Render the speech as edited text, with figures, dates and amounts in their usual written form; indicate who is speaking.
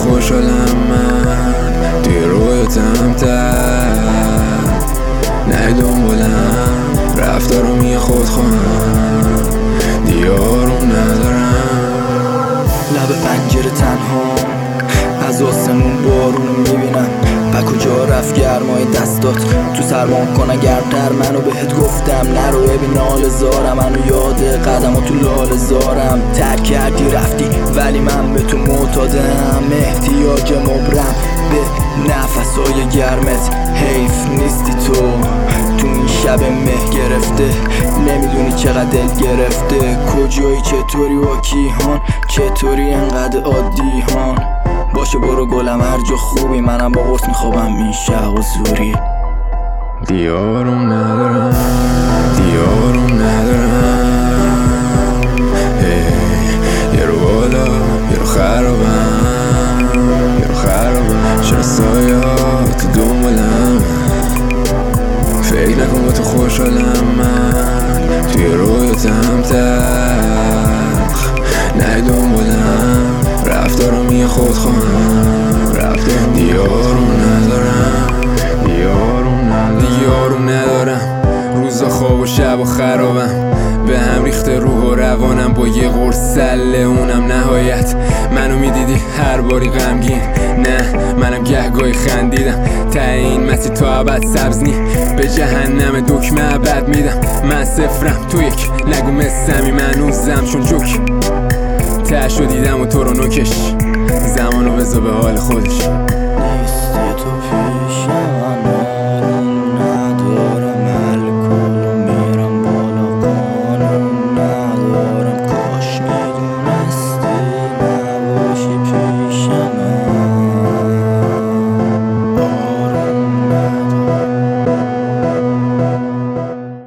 Speaker 1: خوشحالم من توی رویتم تر نه دنبالم رفتارم یه خودخواهم دیارم ندارم
Speaker 2: لب پنجره تنها از آسمون بارونو میبینم و کجا رفت گرمای دستات تو سرمان کنه گرمتر منو بهت گفتم نرو ببین نال زارم منو یاد قدمات تو لال زارم ترک کردی رفتی ولی من به تو معتادم احتیاج مبرم به نفسای گرمت حیف نیستی تو این شب مه گرفته نمیدونی چقدر دل گرفته کجایی چطوری با کیهان چطوری انقدر عادی هان باشه برو گلم هر جا خوبی منم با قرص میخوابم این شب و زوری
Speaker 1: دیارم ندارم یه رو بالا یه رو خرابم چرا سایات تو دنبالم فکر نکن با تو خوشحالم من توی رویتم تلخ نه دنبالم رفتارم یه خودخواهم دیارم ندارم روزا خواب و شب و خرابم به هم ریخته روح و روانم با یه قرص سله اونم نهایت منو میدیدی هر باری غمگین نه منم گهگاهی خندیدم ته این مسیر تا ابد سبز نی به جهنم دکمه ابد میدم من صفرم تو یک نگو مسمی من اوزم چون جوک تهشو دیدم و تو رو نوکش زمانو بذار به حال خودش